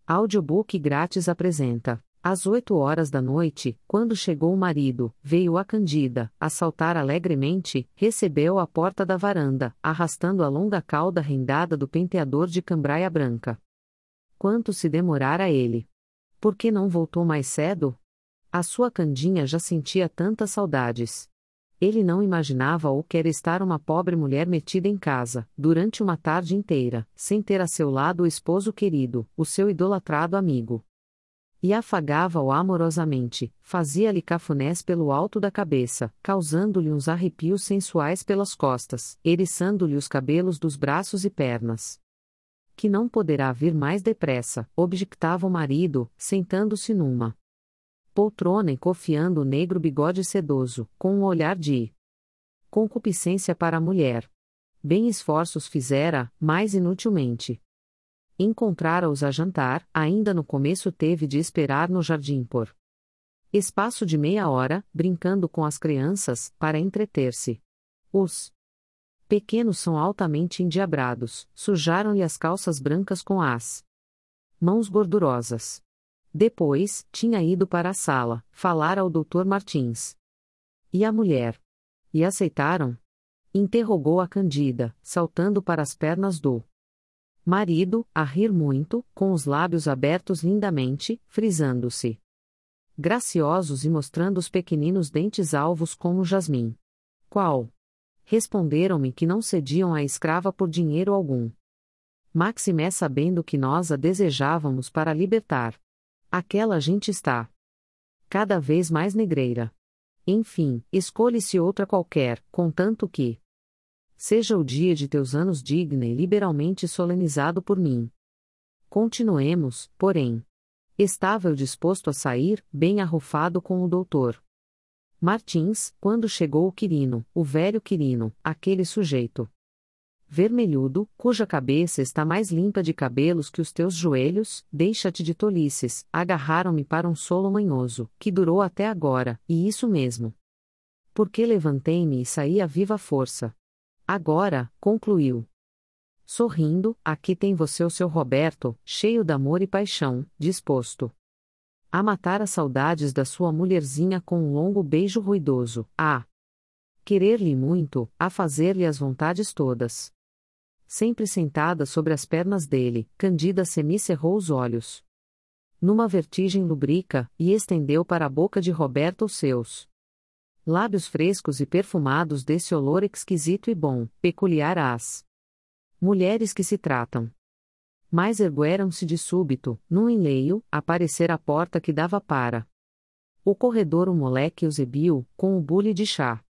Audiobook grátis apresenta. Às 8 horas da noite, quando chegou o marido, veio a Cândida, a saltar alegremente, recebeu à porta da varanda, arrastando a longa cauda rendada do penteador de cambraia branca. Quanto se demorara ele? Por que não voltou mais cedo? A sua Candinha já sentia tantas saudades. Ele não imaginava o que era estar uma pobre mulher metida em casa, durante uma tarde inteira, sem ter a seu lado o esposo querido, o seu idolatrado amigo. E afagava-o amorosamente, fazia-lhe cafunés pelo alto da cabeça, causando-lhe uns arrepios sensuais pelas costas, eriçando-lhe os cabelos dos braços e pernas. Que não poderá vir mais depressa, objectava o marido, sentando-se numa poltrona e cofiando o negro bigode sedoso, com um olhar de concupiscência para a mulher. Bem esforços fizera, mas inutilmente. Encontrara-os a jantar, ainda no começo teve de esperar no jardim por espaço de meia hora, brincando com as crianças, para entreter-se. Os pequenos são altamente endiabrados, sujaram-lhe as calças brancas com as mãos gordurosas. Depois, tinha ido para a sala, falar ao Dr. Martins. E a mulher? E aceitaram? Interrogou a Cândida, saltando para as pernas do marido, a rir muito, com os lábios abertos lindamente, frisando-se graciosos e mostrando os pequeninos dentes alvos como jasmim. Qual? Responderam-me que não cediam à escrava por dinheiro algum. Maximé sabendo que nós a desejávamos para libertar. Aquela gente está cada vez mais negreira. Enfim, escolhe-se outra qualquer, contanto que seja o dia de teus anos digna e liberalmente solenizado por mim. Continuemos, porém. Estava eu disposto a sair, bem arrufado com o doutor Martins, quando chegou o Quirino, o velho Quirino, aquele sujeito vermelhudo, cuja cabeça está mais limpa de cabelos que os teus joelhos, deixa-te de tolices, agarraram-me para um solo manhoso, que durou até agora, e isso mesmo. Porque levantei-me e saí a viva força. Agora, concluiu, sorrindo, aqui tem você o seu Roberto, cheio de amor e paixão, disposto a matar as saudades da sua mulherzinha com um longo beijo ruidoso, a querer-lhe muito, a fazer-lhe as vontades todas. Sempre sentada sobre as pernas dele, Cândida semicerrou os olhos numa vertigem lubrica, e estendeu para a boca de Roberto os seus lábios frescos e perfumados desse olor exquisito e bom, peculiar às mulheres que se tratam. Mas ergueram-se de súbito, num enleio, a parecer a porta que dava para o corredor o moleque Eusebio, com o bule de chá.